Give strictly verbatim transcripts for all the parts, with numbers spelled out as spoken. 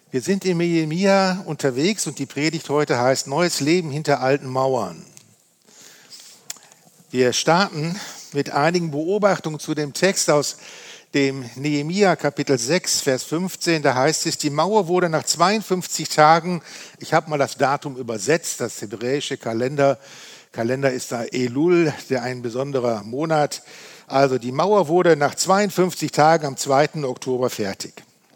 Wir sind in Nehemia unterwegs und die Predigt heute heißt Neues Leben hinter alten Mauern. Wir starten mit einigen Beobachtungen zu dem Text aus dem Nehemia Kapitel sechs, Vers fünfzehn. Da heißt es, die Mauer wurde nach zweiundfünfzig Tagen, ich habe mal das Datum übersetzt, das hebräische Kalender, Kalender ist da Elul, der ein besonderer Monat. Also die Mauer wurde nach zweiundfünfzig Tagen am zweiten Oktober fertig.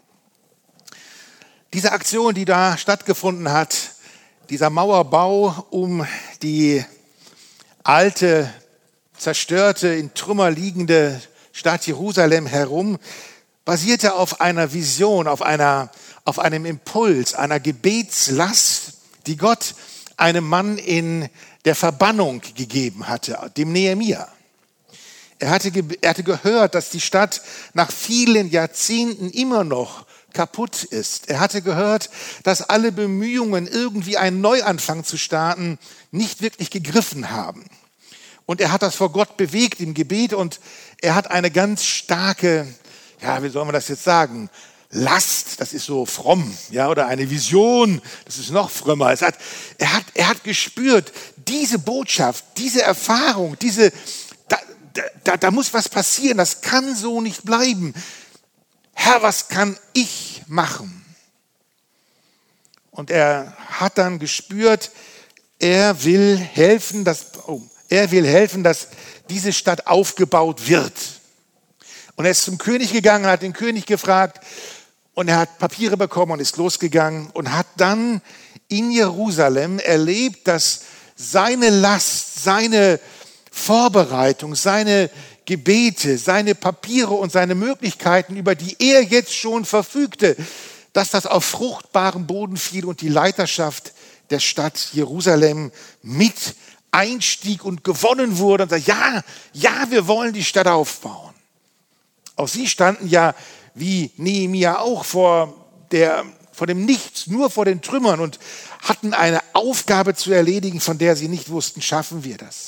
Diese Aktion, die da stattgefunden hat, dieser Mauerbau um die alte, zerstörte, in Trümmer liegende Stadt Jerusalem herum, basierte auf einer Vision, auf, einer, auf einem Impuls, einer Gebetslast, die Gott einem Mann in der Verbannung gegeben hatte, dem Nehemia. Er hatte, er hatte gehört, dass die Stadt nach vielen Jahrzehnten immer noch kaputt ist. Er hatte gehört, dass alle Bemühungen, irgendwie einen Neuanfang zu starten, nicht wirklich gegriffen haben. Und er hat das vor Gott bewegt im Gebet und er hat eine ganz starke, ja, wie soll man das jetzt sagen, Last, das ist so fromm, ja, oder eine Vision, das ist noch frömmer. Es hat, er, hat, er hat gespürt, diese Botschaft, diese Erfahrung, diese, da, da, da muss was passieren, das kann so nicht bleiben. Herr, was kann ich machen? Und er hat dann gespürt, er will helfen, dass, oh, er will helfen, dass diese Stadt aufgebaut wird. Und er ist zum König gegangen, hat den König gefragt und er hat Papiere bekommen und ist losgegangen und hat dann in Jerusalem erlebt, dass seine Last, seine Vorbereitung, seine Gebete, seine Papiere und seine Möglichkeiten, über die er jetzt schon verfügte, dass das auf fruchtbaren Boden fiel und die Leiterschaft der Stadt Jerusalem mit einstieg und gewonnen wurde und sagte, ja, ja, wir wollen die Stadt aufbauen. Auch sie standen ja wie Nehemia auch vor, der, vor dem Nichts, nur vor den Trümmern und hatten eine Aufgabe zu erledigen, von der sie nicht wussten, schaffen wir das.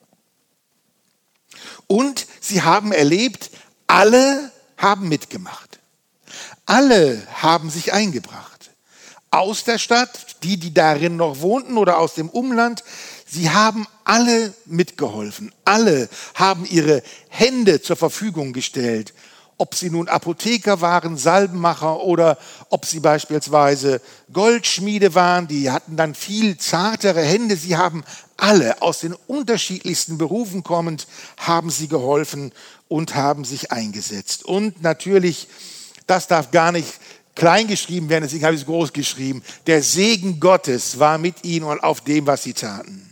Und sie haben erlebt, alle haben mitgemacht. Alle haben sich eingebracht. Aus der Stadt, die, die darin noch wohnten oder aus dem Umland, sie haben alle mitgeholfen. Alle haben ihre Hände zur Verfügung gestellt. Ob sie nun Apotheker waren, Salbenmacher oder ob sie beispielsweise Goldschmiede waren, die hatten dann viel zartere Hände. Sie haben alle aus den unterschiedlichsten Berufen kommend, haben sie geholfen und haben sich eingesetzt. Und natürlich, das darf gar nicht klein geschrieben werden, deswegen habe ich es groß geschrieben, der Segen Gottes war mit ihnen und auf dem, was sie taten.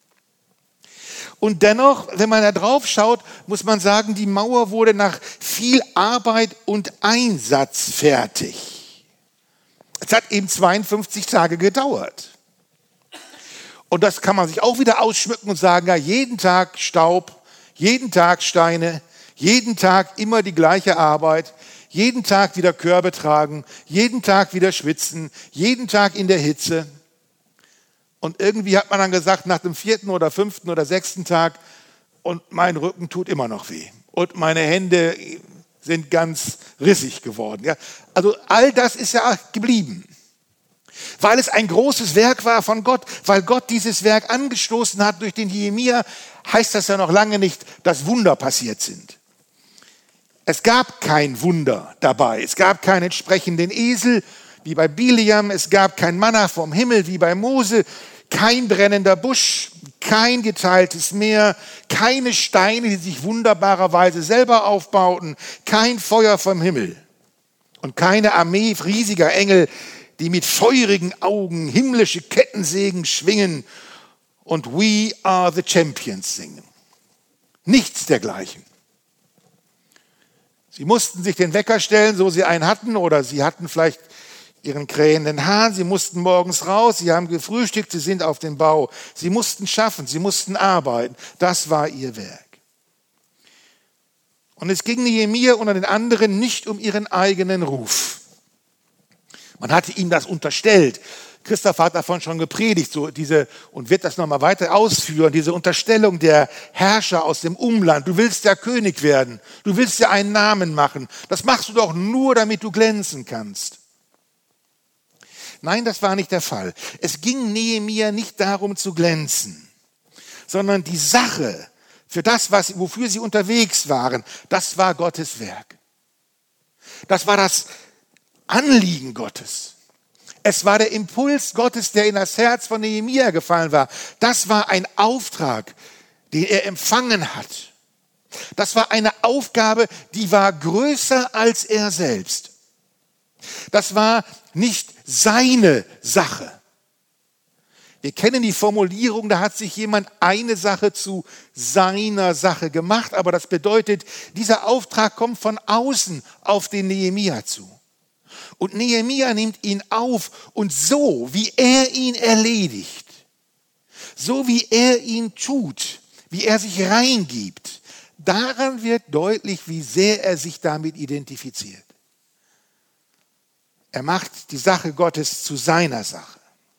Und dennoch, wenn man da drauf schaut, muss man sagen, die Mauer wurde nach viel Arbeit und Einsatz fertig. Es hat eben zweiundfünfzig Tage gedauert. Und das kann man sich auch wieder ausschmücken und sagen, ja, jeden Tag Staub, jeden Tag Steine, jeden Tag immer die gleiche Arbeit, jeden Tag wieder Körbe tragen, jeden Tag wieder schwitzen, jeden Tag in der Hitze. Und irgendwie hat man dann gesagt, nach dem vierten oder fünften oder sechsten Tag, und mein Rücken tut immer noch weh. Und meine Hände sind ganz rissig geworden. Ja? Also all das ist ja geblieben. Weil es ein großes Werk war von Gott, weil Gott dieses Werk angestoßen hat durch den Nehemia, heißt das ja noch lange nicht, dass Wunder passiert sind. Es gab kein Wunder dabei. Es gab keinen entsprechenden Esel wie bei Biliam. Es gab kein Manna vom Himmel wie bei Mose. Kein brennender Busch, kein geteiltes Meer, keine Steine, die sich wunderbarerweise selber aufbauten, kein Feuer vom Himmel und keine Armee riesiger Engel, die mit feurigen Augen himmlische Kettensägen schwingen und We are the Champions singen. Nichts dergleichen. Sie mussten sich den Wecker stellen, so sie einen hatten, oder sie hatten vielleicht ihren krähenden Hahn, sie mussten morgens raus, sie haben gefrühstückt, sie sind auf dem Bau. Sie mussten schaffen, sie mussten arbeiten. Das war ihr Werk. Und es ging Nehemia unter den anderen nicht um ihren eigenen Ruf. Man hatte ihm das unterstellt. Christoph hat davon schon gepredigt, so diese, und wird das nochmal weiter ausführen, diese Unterstellung der Herrscher aus dem Umland. Du willst ja König werden, du willst ja einen Namen machen. Das machst du doch nur, damit du glänzen kannst. Nein, das war nicht der Fall. Es ging Nehemia nicht darum zu glänzen, sondern die Sache, für das, was, wofür sie unterwegs waren, das war Gottes Werk. Das war das Anliegen Gottes. Es war der Impuls Gottes, der in das Herz von Nehemia gefallen war. Das war ein Auftrag, den er empfangen hat. Das war eine Aufgabe, die war größer als er selbst. Das war nicht seine Sache. Wir kennen die Formulierung, da hat sich jemand eine Sache zu seiner Sache gemacht, aber das bedeutet, dieser Auftrag kommt von außen auf den Nehemia zu. Und Nehemia nimmt ihn auf und so, wie er ihn erledigt, so wie er ihn tut, wie er sich reingibt, daran wird deutlich, wie sehr er sich damit identifiziert. Er macht die Sache Gottes zu seiner Sache.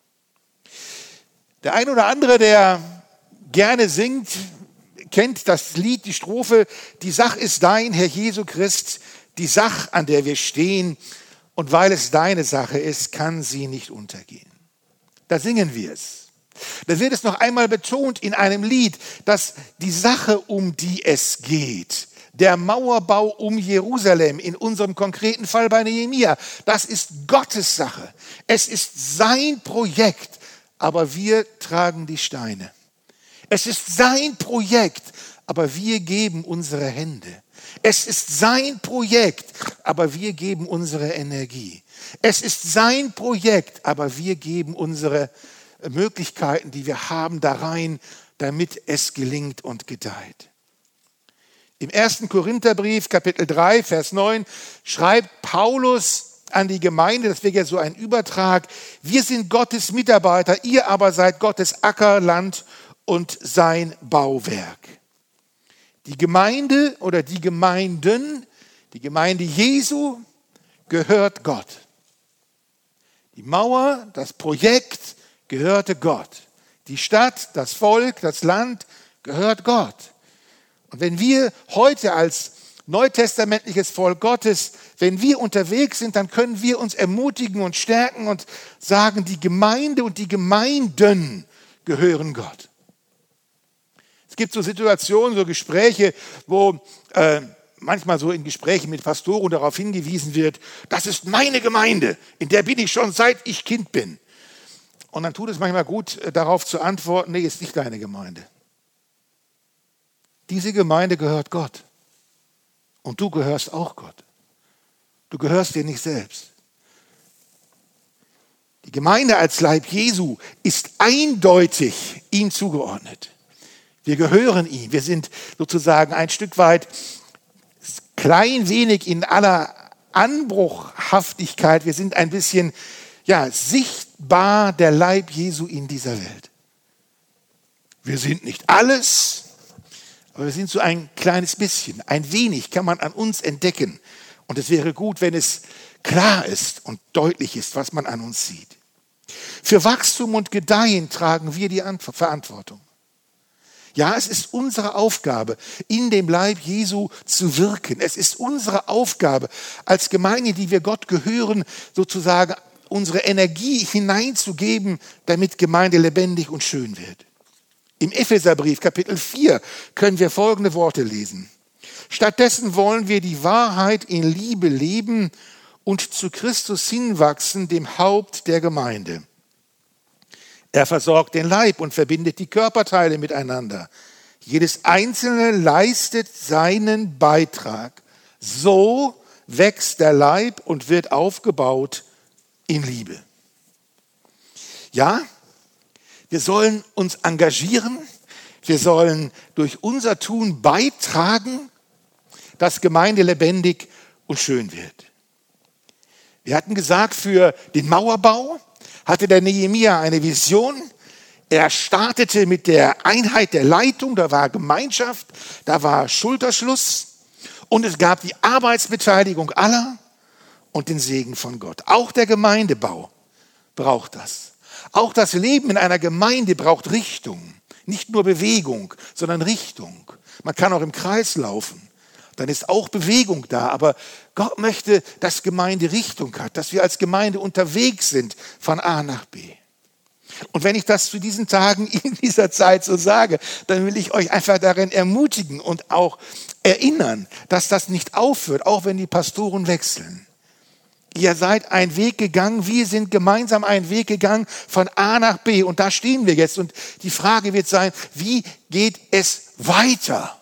Der ein oder andere, der gerne singt, kennt das Lied, die Strophe, die Sach ist dein, Herr Jesu Christ, die Sach, an der wir stehen, und weil es deine Sache ist, kann sie nicht untergehen. Da singen wir es. Da wird es noch einmal betont in einem Lied, dass die Sache, um die es geht, der Mauerbau um Jerusalem, in unserem konkreten Fall bei Nehemia, das ist Gottes Sache. Es ist sein Projekt. Aber wir tragen die Steine. Es ist sein Projekt, aber wir geben unsere Hände. Es ist sein Projekt, aber wir geben unsere Energie. Es ist sein Projekt, aber wir geben unsere Möglichkeiten, die wir haben, da rein, damit es gelingt und gedeiht. Im ersten Korintherbrief, Kapitel drei, Vers neun, schreibt Paulus an die Gemeinde, das wäre ja so ein Übertrag, wir sind Gottes Mitarbeiter, ihr aber seid Gottes Acker, Land und sein Bauwerk. Die Gemeinde oder die Gemeinden, die Gemeinde Jesu gehört Gott. Die Mauer, das Projekt gehörte Gott. Die Stadt, das Volk, das Land gehört Gott. Und wenn wir heute als neutestamentliches Volk Gottes, wenn wir unterwegs sind, dann können wir uns ermutigen und stärken und sagen, die Gemeinde und die Gemeinden gehören Gott. Es gibt so Situationen, so Gespräche, wo äh, manchmal so in Gesprächen mit Pastoren darauf hingewiesen wird, das ist meine Gemeinde, in der bin ich schon seit ich Kind bin. Und dann tut es manchmal gut, darauf zu antworten, nee, ist nicht deine Gemeinde. Diese Gemeinde gehört Gott. Und du gehörst auch Gott. Du gehörst dir nicht selbst. Die Gemeinde als Leib Jesu ist eindeutig ihm zugeordnet. Wir gehören ihm. Wir sind sozusagen ein Stück weit klein wenig in aller Anbruchhaftigkeit. Wir sind ein bisschen ja, sichtbar der Leib Jesu in dieser Welt. Wir sind nicht alles, aber wir sind so ein kleines bisschen, ein wenig kann man an uns entdecken. Und es wäre gut, wenn es klar ist und deutlich ist, was man an uns sieht. Für Wachstum und Gedeihen tragen wir die Verantwortung. Ja, es ist unsere Aufgabe, in dem Leib Jesu zu wirken. Es ist unsere Aufgabe, als Gemeinde, die wir Gott gehören, sozusagen unsere Energie hineinzugeben, damit Gemeinde lebendig und schön wird. Im Epheserbrief, Kapitel vier, können wir folgende Worte lesen. Stattdessen wollen wir die Wahrheit in Liebe leben und zu Christus hinwachsen, dem Haupt der Gemeinde. Er versorgt den Leib und verbindet die Körperteile miteinander. Jedes Einzelne leistet seinen Beitrag. So wächst der Leib und wird aufgebaut in Liebe. Ja, wir sollen uns engagieren. Wir sollen durch unser Tun beitragen, dass Gemeinde lebendig und schön wird. Wir hatten gesagt, für den Mauerbau hatte der Nehemia eine Vision. Er startete mit der Einheit der Leitung, da war Gemeinschaft, da war Schulterschluss und es gab die Arbeitsbeteiligung aller und den Segen von Gott. Auch der Gemeindebau braucht das. Auch das Leben in einer Gemeinde braucht Richtung. Nicht nur Bewegung, sondern Richtung. Man kann auch im Kreis laufen. Dann ist auch Bewegung da. Aber Gott möchte, dass Gemeinde Richtung hat, dass wir als Gemeinde unterwegs sind von A nach B. Und wenn ich das zu diesen Tagen in dieser Zeit so sage, dann will ich euch einfach darin ermutigen und auch erinnern, dass das nicht aufhört, auch wenn die Pastoren wechseln. Ihr seid einen Weg gegangen, wir sind gemeinsam einen Weg gegangen von A nach B und da stehen wir jetzt. Und die Frage wird sein, wie geht es weiter?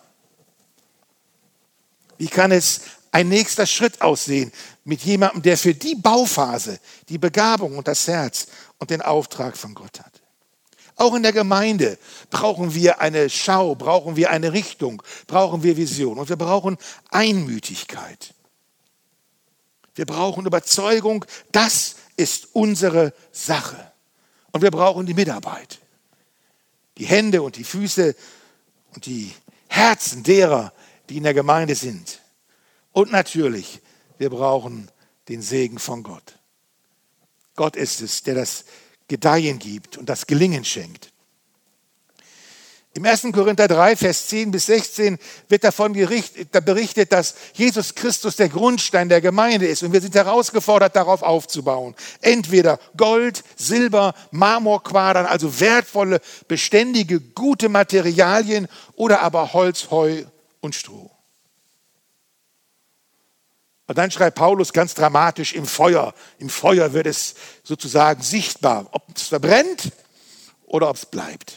Wie kann es ein nächster Schritt aussehen mit jemandem, der für die Bauphase die Begabung und das Herz und den Auftrag von Gott hat? Auch in der Gemeinde brauchen wir eine Schau, brauchen wir eine Richtung, brauchen wir Vision und wir brauchen Einmütigkeit. Wir brauchen Überzeugung, das ist unsere Sache. Und wir brauchen die Mitarbeit. Die Hände und die Füße und die Herzen derer, die in der Gemeinde sind. Und natürlich, wir brauchen den Segen von Gott. Gott ist es, der das Gedeihen gibt und das Gelingen schenkt. Im ersten Korinther drei, Vers zehn bis sechzehn wird davon berichtet, dass Jesus Christus der Grundstein der Gemeinde ist. Und wir sind herausgefordert, darauf aufzubauen. Entweder Gold, Silber, Marmorquadern, also wertvolle, beständige, gute Materialien oder aber Holz, Heu und Stroh. Und dann schreibt Paulus ganz dramatisch, im Feuer. Im Feuer wird es sozusagen sichtbar, ob es verbrennt oder ob es bleibt.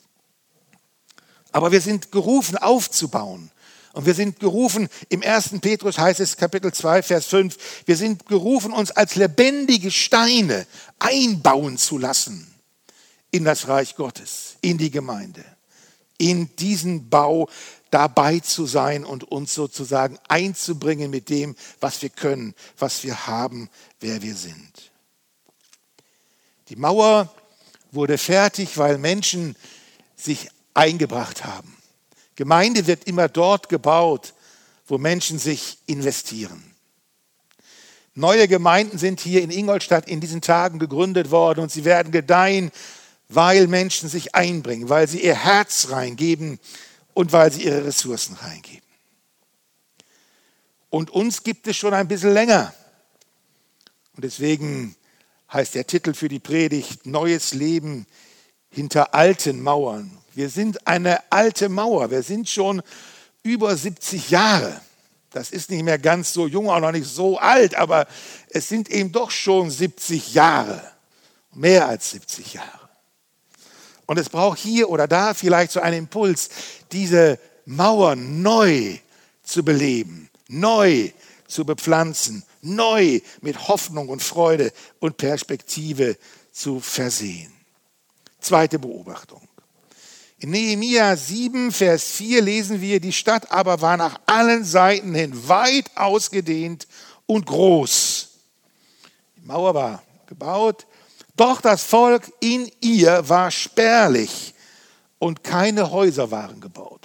Aber wir sind gerufen, aufzubauen. Und wir sind gerufen, im ersten Petrus heißt es, Kapitel zwei, Vers fünf, wir sind gerufen, uns als lebendige Steine einbauen zu lassen in das Reich Gottes, in die Gemeinde, in diesen Bau dabei zu sein und uns sozusagen einzubringen mit dem, was wir können, was wir haben, wer wir sind. Die Mauer wurde fertig, weil Menschen sich eingebracht haben. Gemeinde wird immer dort gebaut, wo Menschen sich investieren. Neue Gemeinden sind hier in Ingolstadt in diesen Tagen gegründet worden und sie werden gedeihen, weil Menschen sich einbringen, weil sie ihr Herz reingeben und weil sie ihre Ressourcen reingeben. Und uns gibt es schon ein bisschen länger. Und deswegen heißt der Titel für die Predigt Neues Leben hinter alten Mauern. Wir sind eine alte Mauer. Wir sind schon über siebzig Jahre. Das ist nicht mehr ganz so jung, auch noch nicht so alt, aber es sind eben doch schon siebzig Jahre. Mehr als siebzig Jahre. Und es braucht hier oder da vielleicht so einen Impuls, diese Mauer neu zu beleben, neu zu bepflanzen, neu mit Hoffnung und Freude und Perspektive zu versehen. Zweite Beobachtung. In Nehemia sieben, Vers vier lesen wir, die Stadt aber war nach allen Seiten hin weit ausgedehnt und groß. Die Mauer war gebaut, doch das Volk in ihr war spärlich und keine Häuser waren gebaut.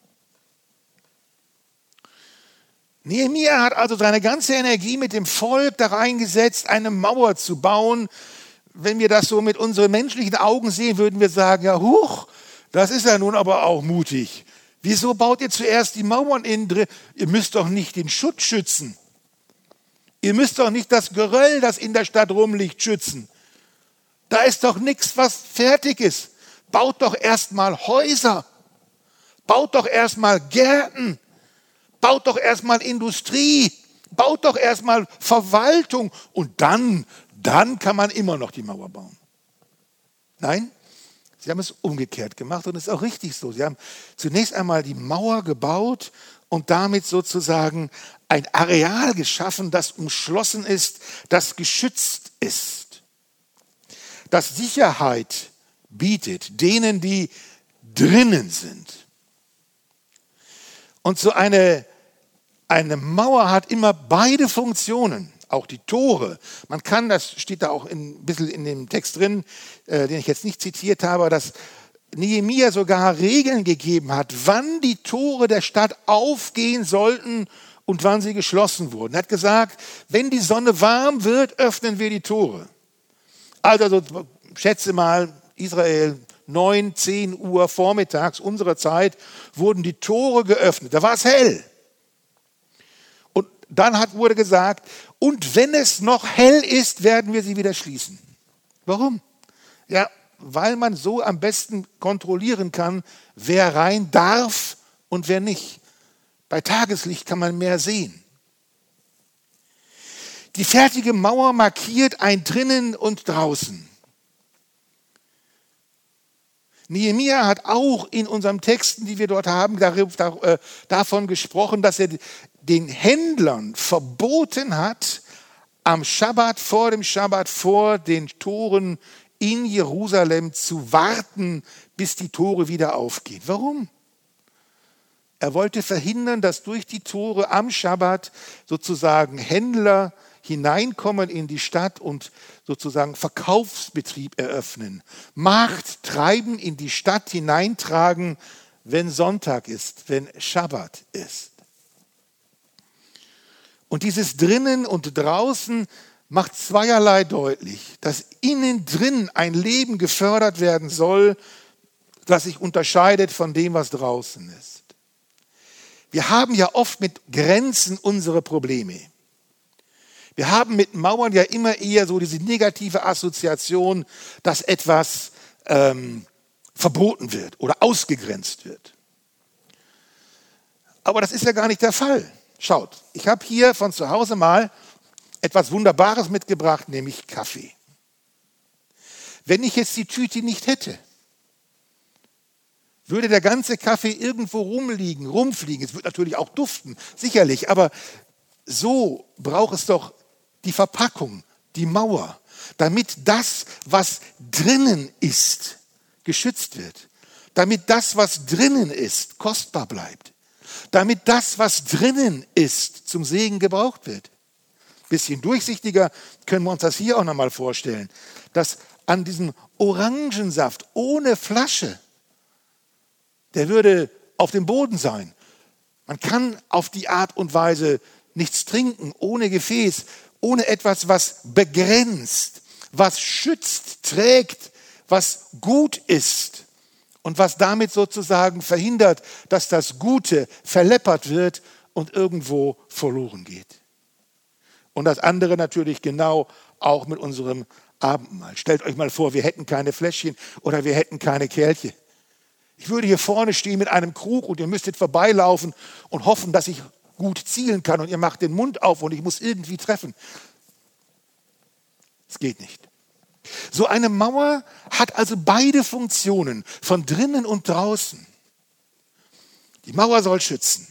Nehemia hat also seine ganze Energie mit dem Volk da reingesetzt, eine Mauer zu bauen. Wenn wir das so mit unseren menschlichen Augen sehen, würden wir sagen, ja, huch, das ist ja nun aber auch mutig. Wieso baut ihr zuerst die Mauern innen drin? Ihr müsst doch nicht den Schutt schützen. Ihr müsst doch nicht das Geröll, das in der Stadt rumliegt, schützen. Da ist doch nichts, was fertig ist. Baut doch erstmal Häuser. Baut doch erstmal Gärten. Baut doch erstmal Industrie. Baut doch erstmal Verwaltung. Und dann, dann kann man immer noch die Mauer bauen. Nein? Sie haben es umgekehrt gemacht und es ist auch richtig so. Sie haben zunächst einmal die Mauer gebaut und damit sozusagen ein Areal geschaffen, das umschlossen ist, das geschützt ist, das Sicherheit bietet denen, die drinnen sind. Und so eine, eine Mauer hat immer beide Funktionen. Auch die Tore. Man kann, das steht da auch ein bisschen in dem Text drin, äh, den ich jetzt nicht zitiert habe, dass Nehemia sogar Regeln gegeben hat, wann die Tore der Stadt aufgehen sollten und wann sie geschlossen wurden. Er hat gesagt, wenn die Sonne warm wird, öffnen wir die Tore. Also, so, schätze mal, Israel, neun, zehn Uhr vormittags unserer Zeit, wurden die Tore geöffnet. Da war es hell. dann hat, wurde gesagt, und wenn es noch hell ist, werden wir sie wieder schließen. Warum? Ja, weil man so am besten kontrollieren kann, wer rein darf und wer nicht. Bei Tageslicht kann man mehr sehen. Die fertige Mauer markiert ein Drinnen und Draußen. Nehemia hat auch in unseren Texten, die wir dort haben, davon gesprochen, dass er den Händlern verboten hat, am Schabbat, vor dem Schabbat, vor den Toren in Jerusalem zu warten, bis die Tore wieder aufgehen. Warum? Er wollte verhindern, dass durch die Tore am Schabbat sozusagen Händler hineinkommen in die Stadt und sozusagen Verkaufsbetrieb eröffnen, Markt treiben, in die Stadt hineintragen, wenn Sonntag ist, wenn Schabbat ist. Und dieses Drinnen und Draußen macht zweierlei deutlich, dass innen drin ein Leben gefördert werden soll, das sich unterscheidet von dem, was draußen ist. Wir haben ja oft mit Grenzen unsere Probleme. Wir haben mit Mauern ja immer eher so diese negative Assoziation, dass etwas ähm, verboten wird oder ausgegrenzt wird. Aber das ist ja gar nicht der Fall. Schaut, ich habe hier von zu Hause mal etwas Wunderbares mitgebracht, nämlich Kaffee. Wenn ich jetzt die Tüte nicht hätte, würde der ganze Kaffee irgendwo rumliegen, rumfliegen. Es wird natürlich auch duften, sicherlich, aber so braucht es doch die Verpackung, die Mauer, damit das, was drinnen ist, geschützt wird. Damit das, was drinnen ist, kostbar bleibt. Damit das, was drinnen ist, zum Segen gebraucht wird. Bisschen durchsichtiger können wir uns das hier auch nochmal vorstellen, dass an diesem Orangensaft ohne Flasche, der würde auf dem Boden sein. Man kann auf die Art und Weise nichts trinken, ohne Gefäß, ohne etwas, was begrenzt, was schützt, trägt, was gut ist und was damit sozusagen verhindert, dass das Gute verleppert wird und irgendwo verloren geht. Und das andere natürlich genau auch mit unserem Abendmahl. Stellt euch mal vor, wir hätten keine Fläschchen oder wir hätten keine Kelche. Ich würde hier vorne stehen mit einem Krug und ihr müsstet vorbeilaufen und hoffen, dass ich gut zielen kann und ihr macht den Mund auf und ich muss irgendwie treffen. Es geht nicht. So eine Mauer hat also beide Funktionen, von drinnen und draußen. Die Mauer soll schützen.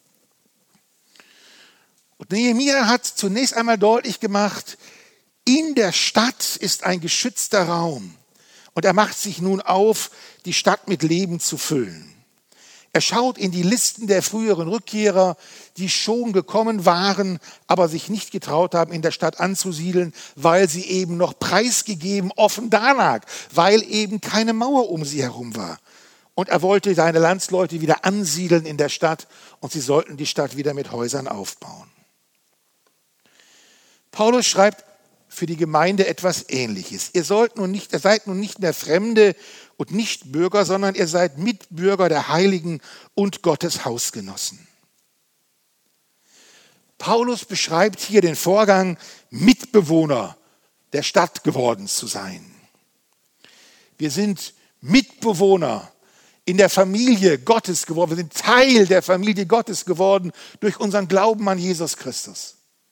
Und Nehemia hat zunächst einmal deutlich gemacht, in der Stadt ist ein geschützter Raum. Und er macht sich nun auf, die Stadt mit Leben zu füllen. Er schaut in die Listen der früheren Rückkehrer, die schon gekommen waren, aber sich nicht getraut haben, in der Stadt anzusiedeln, weil sie eben noch preisgegeben offen dalag, weil eben keine Mauer um sie herum war. Und er wollte seine Landsleute wieder ansiedeln in der Stadt und sie sollten die Stadt wieder mit Häusern aufbauen. Paulus schreibt für die Gemeinde etwas Ähnliches. Ihr sollt nun nicht, ihr seid nun nicht mehr Fremde und Nichtbürger, sondern ihr seid Mitbürger der Heiligen und Gottes Hausgenossen. Paulus beschreibt hier den Vorgang, Mitbewohner der Stadt geworden zu sein. Wir sind Mitbewohner in der Familie Gottes geworden. Wir sind Teil der Familie Gottes geworden durch unseren Glauben an Jesus Christus.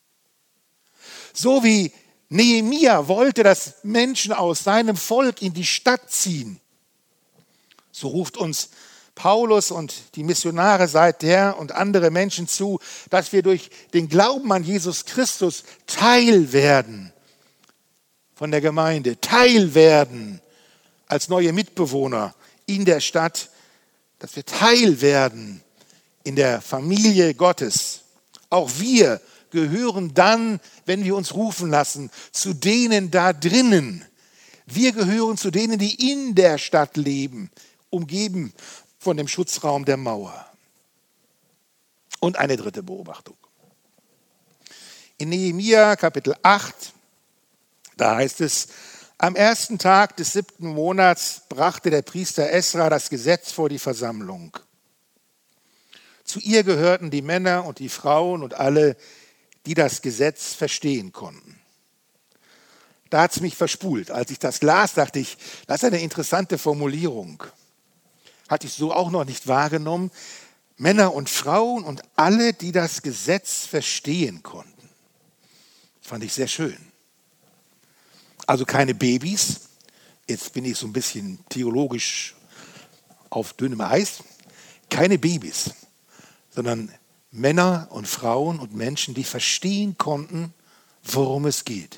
So wie Nehemia wollte, dass Menschen aus seinem Volk in die Stadt ziehen, so ruft uns Paulus und die Missionare seither und andere Menschen zu, dass wir durch den Glauben an Jesus Christus Teil werden von der Gemeinde, Teil werden als neue Mitbewohner in der Stadt, dass wir Teil werden in der Familie Gottes. Auch wir gehören dann, wenn wir uns rufen lassen, zu denen da drinnen. Wir gehören zu denen, die in der Stadt leben, umgeben von dem Schutzraum der Mauer. Und eine dritte Beobachtung. In Nehemia Kapitel acht, da heißt es, am ersten Tag des siebten Monats brachte der Priester Esra das Gesetz vor die Versammlung. Zu ihr gehörten die Männer und die Frauen und alle, die das Gesetz verstehen konnten. Da hat es mich verspult. Als ich das las, dachte ich, das ist eine interessante Formulierung. Hatte ich so auch noch nicht wahrgenommen. Männer und Frauen und alle, die das Gesetz verstehen konnten. Das fand ich sehr schön. Also keine Babys. Jetzt bin ich so ein bisschen theologisch auf dünnem Eis. Keine Babys, sondern Männer und Frauen und Menschen, die verstehen konnten, worum es geht.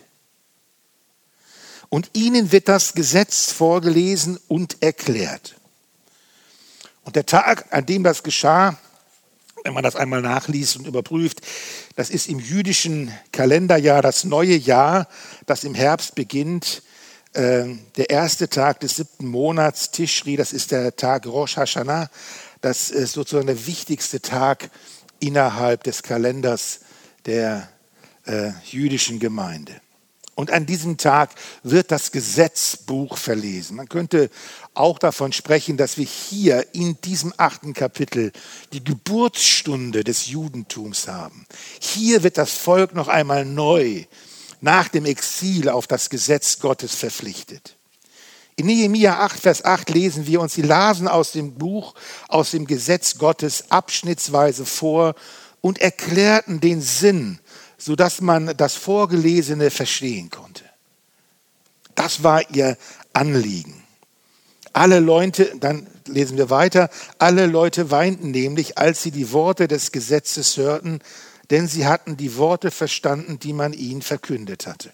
Und ihnen wird das Gesetz vorgelesen und erklärt. Und der Tag, an dem das geschah, wenn man das einmal nachliest und überprüft, das ist im jüdischen Kalenderjahr das neue Jahr, das im Herbst beginnt. Äh, der erste Tag des siebten Monats, Tischri, das ist der Tag Rosh Hashanah. Das ist sozusagen der wichtigste Tag innerhalb des Kalenders der äh, jüdischen Gemeinde. Und an diesem Tag wird das Gesetzbuch verlesen. Man könnte auch davon sprechen, dass wir hier in diesem achten Kapitel die Geburtsstunde des Judentums haben. Hier wird das Volk noch einmal neu nach dem Exil auf das Gesetz Gottes verpflichtet. In Nehemia acht, Vers acht lesen wir uns, sie lasen aus dem Buch, aus dem Gesetz Gottes abschnittsweise vor und erklärten den Sinn, sodass man das Vorgelesene verstehen konnte. Das war ihr Anliegen. Alle Leute, dann lesen wir weiter, alle Leute weinten nämlich, als sie die Worte des Gesetzes hörten, denn sie hatten die Worte verstanden, die man ihnen verkündet hatte.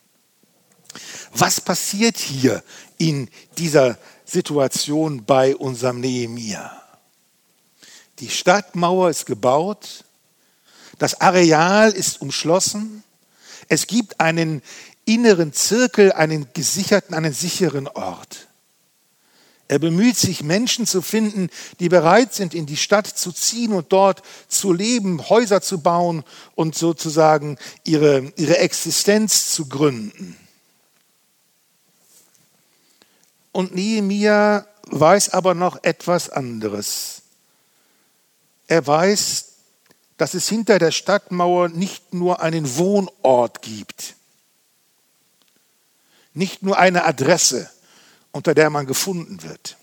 Was passiert hier in dieser Situation bei unserem Nehemia? Die Stadtmauer ist gebaut, das Areal ist umschlossen, es gibt einen inneren Zirkel, einen gesicherten, einen sicheren Ort. Er bemüht sich, Menschen zu finden, die bereit sind, in die Stadt zu ziehen und dort zu leben, Häuser zu bauen und sozusagen ihre, ihre Existenz zu gründen. Und Nehemia weiß aber noch etwas anderes. Er weiß, dass es hinter der Stadtmauer nicht nur einen Wohnort gibt, nicht nur eine Adresse, unter der man gefunden wird,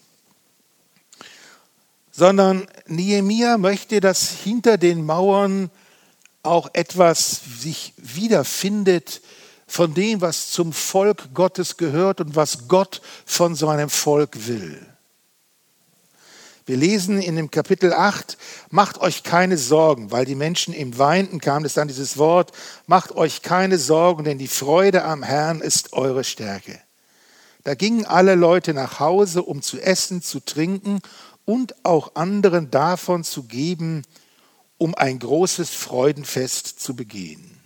sondern Nehemia möchte, dass hinter den Mauern auch etwas sich wiederfindet von dem, was zum Volk Gottes gehört und was Gott von seinem Volk will. Wir lesen in dem Kapitel acht, macht euch keine Sorgen, weil die Menschen eben weinten, kam es dann dieses Wort, macht euch keine Sorgen, denn die Freude am Herrn ist eure Stärke. Da gingen alle Leute nach Hause, um zu essen, zu trinken und auch anderen davon zu geben, um ein großes Freudenfest zu begehen.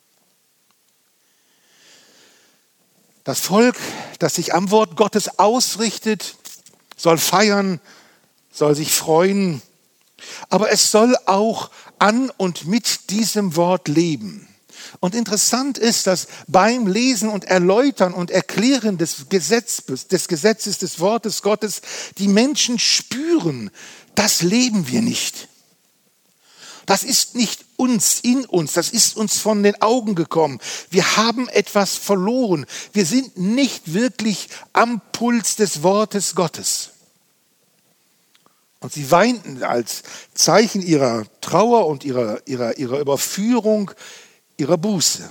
Das Volk, das sich am Wort Gottes ausrichtet, soll feiern, soll sich freuen, aber es soll auch an und mit diesem Wort leben. Und interessant ist, dass beim Lesen und Erläutern und Erklären des Gesetzes, des Gesetzes, des Wortes Gottes, die Menschen spüren, das leben wir nicht. Das ist nicht uns, in uns, das ist uns von den Augen gekommen. Wir haben etwas verloren. Wir sind nicht wirklich am Puls des Wortes Gottes. Und sie weinten als Zeichen ihrer Trauer und ihrer, ihrer, ihrer Überführung, ihrer Buße.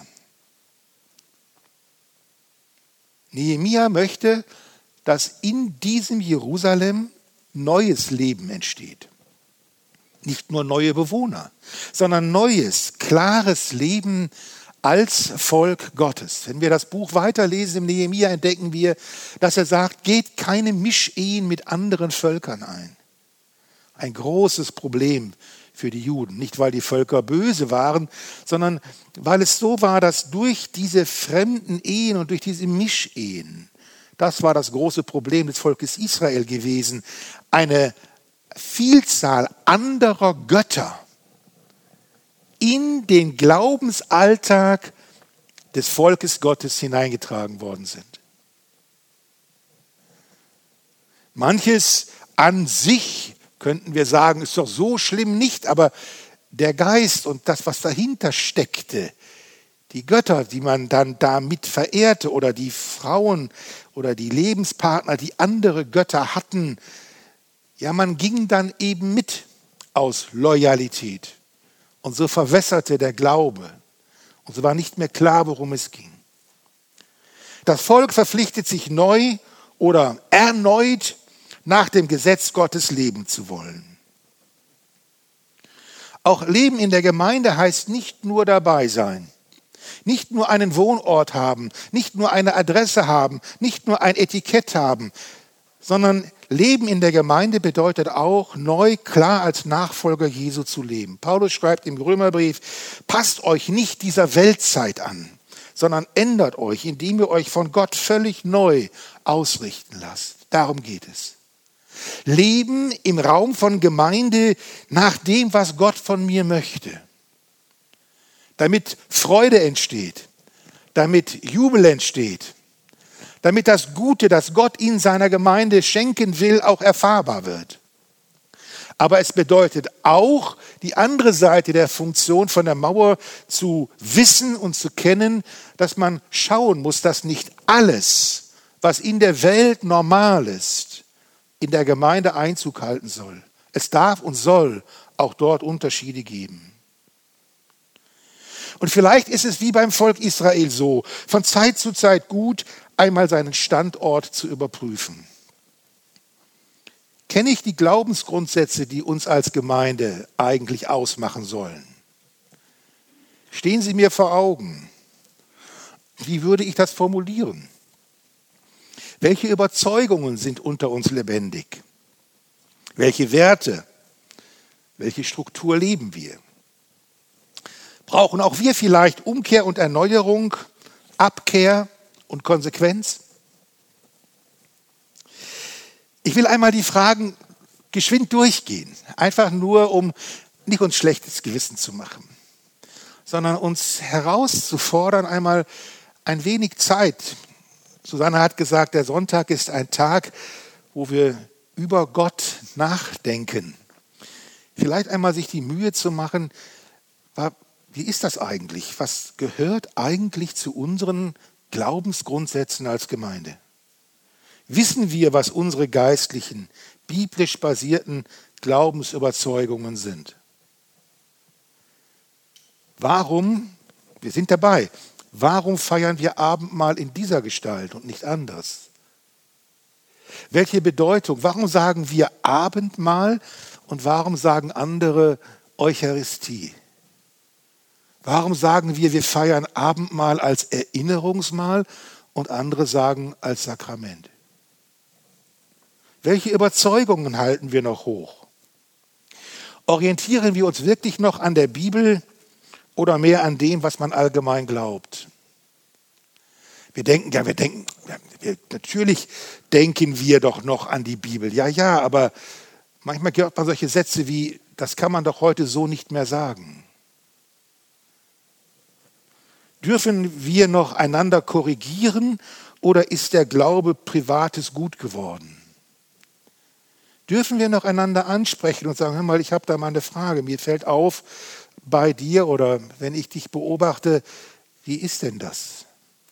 Nehemia möchte, dass in diesem Jerusalem neues Leben entsteht. Nicht nur neue Bewohner, sondern neues, klares Leben als Volk Gottes. Wenn wir das Buch weiterlesen im Nehemia, entdecken wir, dass er sagt, geht keine Mischehen mit anderen Völkern ein. Ein großes Problem für die Juden. Nicht, weil die Völker böse waren, sondern weil es so war, dass durch diese fremden Ehen und durch diese Mischehen, das war das große Problem des Volkes Israel gewesen, eine Vielzahl anderer Götter in den Glaubensalltag des Volkes Gottes hineingetragen worden sind. Manches an sich könnten wir sagen, ist doch so schlimm nicht, aber der Geist und das, was dahinter steckte, die Götter, die man dann damit verehrte oder die Frauen oder die Lebenspartner, die andere Götter hatten, ja, man ging dann eben mit aus Loyalität. Und so verwässerte der Glaube. Und so war nicht mehr klar, worum es ging. Das Volk verpflichtet sich neu oder erneut nach dem Gesetz Gottes leben zu wollen. Auch Leben in der Gemeinde heißt nicht nur dabei sein, nicht nur einen Wohnort haben, nicht nur eine Adresse haben, nicht nur ein Etikett haben, sondern Leben in der Gemeinde bedeutet auch, neu, klar als Nachfolger Jesu zu leben. Paulus schreibt im Römerbrief, passt euch nicht dieser Weltzeit an, sondern ändert euch, indem ihr euch von Gott völlig neu ausrichten lasst. Darum geht es. Leben im Raum von Gemeinde nach dem, was Gott von mir möchte. Damit Freude entsteht, damit Jubel entsteht, damit das Gute, das Gott in seiner Gemeinde schenken will, auch erfahrbar wird. Aber es bedeutet auch, die andere Seite der Funktion von der Mauer zu wissen und zu kennen, dass man schauen muss, dass nicht alles, was in der Welt normal ist, in der Gemeinde Einzug halten soll. Es darf und soll auch dort Unterschiede geben. Und vielleicht ist es wie beim Volk Israel so, von Zeit zu Zeit gut, einmal seinen Standort zu überprüfen. Kenne ich die Glaubensgrundsätze, die uns als Gemeinde eigentlich ausmachen sollen? Stehen sie mir vor Augen? Wie würde ich das formulieren? Welche Überzeugungen sind unter uns lebendig? Welche Werte, welche Struktur leben wir? Brauchen auch wir vielleicht Umkehr und Erneuerung, Abkehr und Konsequenz? Ich will einmal die Fragen geschwind durchgehen, einfach nur, um nicht uns schlechtes Gewissen zu machen, sondern uns herauszufordern, einmal ein wenig Zeit. Susanne hat gesagt, der Sonntag ist ein Tag, wo wir über Gott nachdenken. Vielleicht einmal sich die Mühe zu machen, wie ist das eigentlich? Was gehört eigentlich zu unseren Glaubensgrundsätzen als Gemeinde? Wissen wir, was unsere geistlichen, biblisch basierten Glaubensüberzeugungen sind? Warum, wir sind dabei, warum feiern wir Abendmahl in dieser Gestalt und nicht anders? Welche Bedeutung, warum sagen wir Abendmahl und warum sagen andere Eucharistie? Warum sagen wir, wir feiern Abendmahl als Erinnerungsmahl und andere sagen als Sakrament? Welche Überzeugungen halten wir noch hoch? Orientieren wir uns wirklich noch an der Bibel oder mehr an dem, was man allgemein glaubt? Wir denken, ja, wir denken, ja, wir, natürlich denken wir doch noch an die Bibel. Ja, ja, aber manchmal hört man solche Sätze wie, das kann man doch heute so nicht mehr sagen. Dürfen wir noch einander korrigieren oder ist der Glaube privates Gut geworden? Dürfen wir noch einander ansprechen und sagen, hör mal, ich habe da mal eine Frage, mir fällt auf bei dir oder wenn ich dich beobachte, wie ist denn das?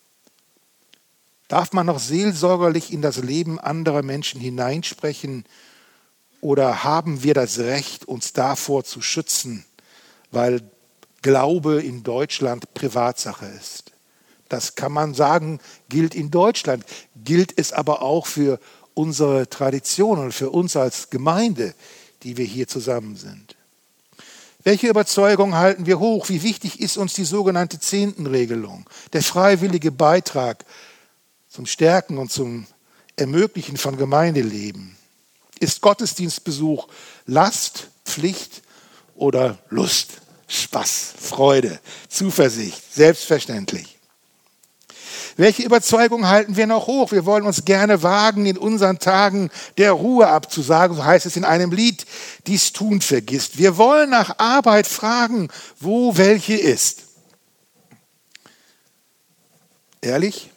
Darf man noch seelsorgerlich in das Leben anderer Menschen hineinsprechen oder haben wir das Recht, uns davor zu schützen, weil Glaube in Deutschland Privatsache ist? Das kann man sagen, gilt in Deutschland, gilt es aber auch für unsere Tradition und für uns als Gemeinde, die wir hier zusammen sind. Welche Überzeugung halten wir hoch? Wie wichtig ist uns die sogenannte Zehntenregelung, der freiwillige Beitrag zum Stärken und zum Ermöglichen von Gemeindeleben? Ist Gottesdienstbesuch Last, Pflicht oder Lust, Spaß, Freude, Zuversicht, selbstverständlich? Welche Überzeugung halten wir noch hoch? Wir wollen uns gerne wagen, in unseren Tagen der Ruhe abzusagen, so heißt es in einem Lied, dies tun vergisst. Wir wollen nach Arbeit fragen, wo welche ist. Ehrlich?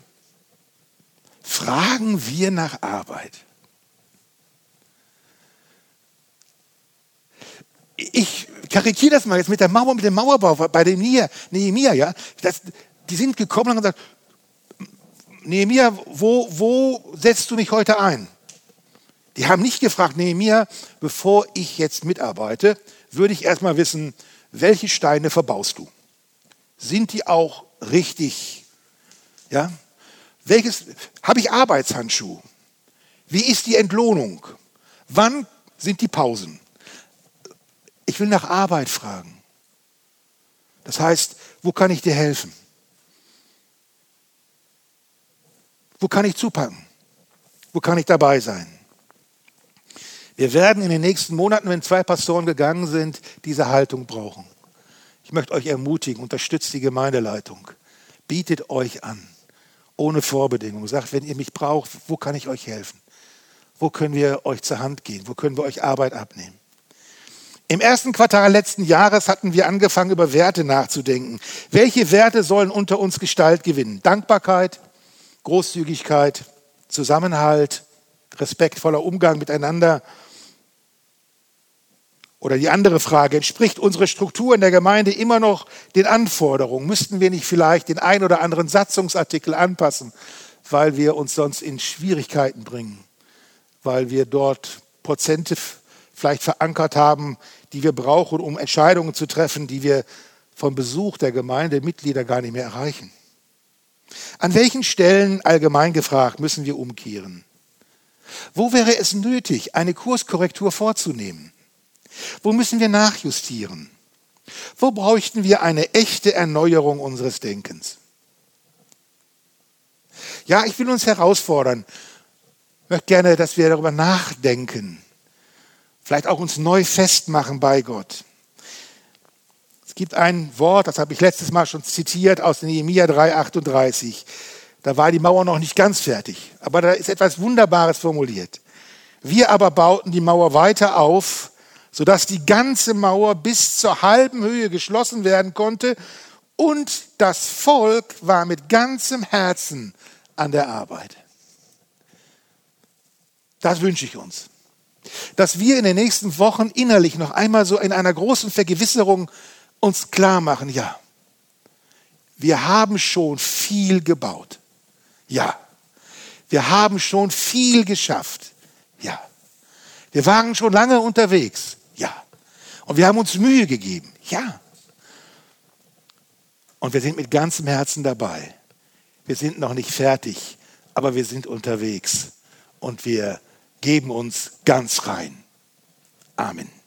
Fragen wir nach Arbeit? ich karikiere das mal jetzt mit der Mauer, mit dem Mauerbau bei dem Nehemia, ja. Das, die sind gekommen und haben gesagt, Nehemia, wo, wo setzt du mich heute ein? Die haben nicht gefragt, Nehemia, bevor ich jetzt mitarbeite, würde ich erstmal wissen, welche Steine verbaust du? Sind die auch richtig? Ja? Welches, habe ich Arbeitshandschuhe? Wie ist die Entlohnung? Wann sind die Pausen? Ich will nach Arbeit fragen. Das heißt, wo kann ich dir helfen? Wo kann ich zupacken? Wo kann ich dabei sein? Wir werden in den nächsten Monaten, wenn zwei Pastoren gegangen sind, diese Haltung brauchen. Ich möchte euch ermutigen, unterstützt die Gemeindeleitung. Bietet euch an, ohne Vorbedingungen. Sagt, wenn ihr mich braucht, wo kann ich euch helfen? Wo können wir euch zur Hand gehen? Wo können wir euch Arbeit abnehmen? Im ersten Quartal letzten Jahres hatten wir angefangen, über Werte nachzudenken. Welche Werte sollen unter uns Gestalt gewinnen? Dankbarkeit, Großzügigkeit, Zusammenhalt, respektvoller Umgang miteinander. Oder die andere Frage, entspricht unsere Struktur in der Gemeinde immer noch den Anforderungen? Müssten wir nicht vielleicht den ein oder anderen Satzungsartikel anpassen, weil wir uns sonst in Schwierigkeiten bringen? Weil wir dort Prozente vielleicht verankert haben, die wir brauchen, um Entscheidungen zu treffen, die wir vom Besuch der Gemeindemitglieder gar nicht mehr erreichen. An welchen Stellen, allgemein gefragt, müssen wir umkehren? Wo wäre es nötig, eine Kurskorrektur vorzunehmen? Wo müssen wir nachjustieren? Wo bräuchten wir eine echte Erneuerung unseres Denkens? Ja, ich will uns herausfordern. Ich möchte gerne, dass wir darüber nachdenken. Vielleicht auch uns neu festmachen bei Gott. Es gibt ein Wort, das habe ich letztes Mal schon zitiert, aus Nehemia drei achtunddreißig. Da war die Mauer noch nicht ganz fertig, aber da ist etwas Wunderbares formuliert. Wir aber bauten die Mauer weiter auf, sodass die ganze Mauer bis zur halben Höhe geschlossen werden konnte und das Volk war mit ganzem Herzen an der Arbeit. Das wünsche ich uns. Dass wir in den nächsten Wochen innerlich noch einmal so in einer großen Vergewisserung uns klar machen, ja, wir haben schon viel gebaut. Ja, wir haben schon viel geschafft. Ja, wir waren schon lange unterwegs. Ja, und wir haben uns Mühe gegeben. Ja, und wir sind mit ganzem Herzen dabei. Wir sind noch nicht fertig, aber wir sind unterwegs und wir geben uns ganz rein. Amen.